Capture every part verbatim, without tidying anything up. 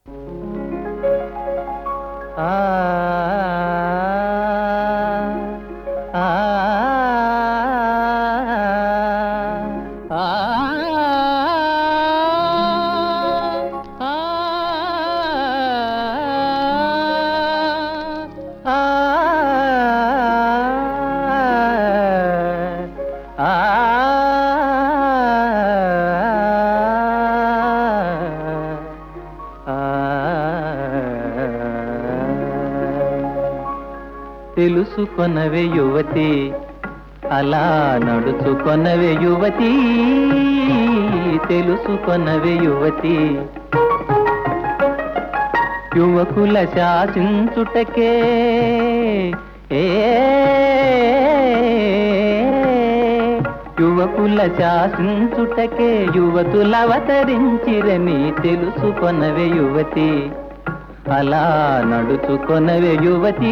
ఆ ఆ తెలుసుకొనవే యువతి, అలా నడుచుకొనవే యువతి, తెలుసుకొనవే యువతి. యువకుల శాసించుటకే ఏ యువకుల శాసించుటకే యువతులవతరించిరని తెలుసుకొనవే యువతి, అలా నడుచుకొనవే యువతి,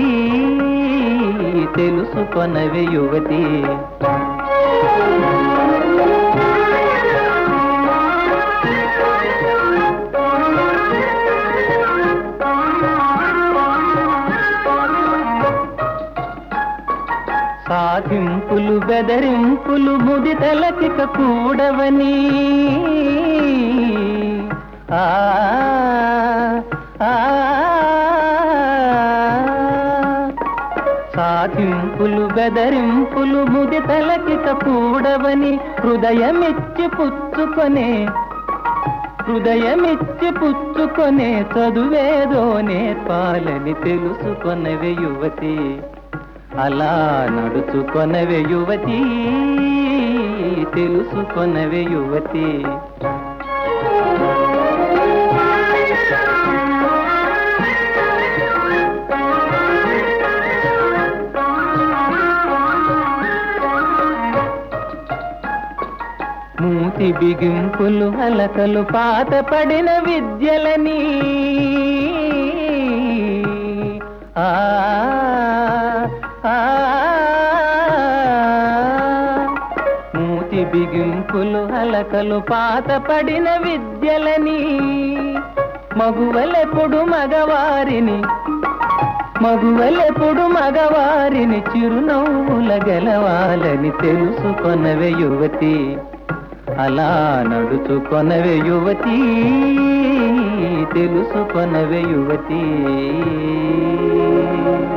తెలుసుకొనవే యువతి. సాధింపులు బెదరింపులు ముదితలకిక కూడవని, ఆ సాధింపులు బెదరింపులు ముదితలకిక కూడవని హృదయమిచ్చి పుచ్చుకొనే హృదయమిచ్చి పుచ్చుకొనే చదువేదో నేర్పాలని తెలుసుకొనవే యువతి, అలా నడుచుకొనవే యువతి, తెలుసుకొనవే యువతి. మూతి బిగింపులు అలకలు పాత పడిన విద్యలని, ఆ మూతి బిగింపులు అలకలు పాత పడిన విద్యలని, మగువలెప్పుడు మగవారిని మగువలెప్పుడు మగవారిని చిరునవ్వుల గెలవాలని తెలుసుకొనవే యువతి, అలా నడుచుకొనవే యువతి, తెలుసుకొనవే యువతి.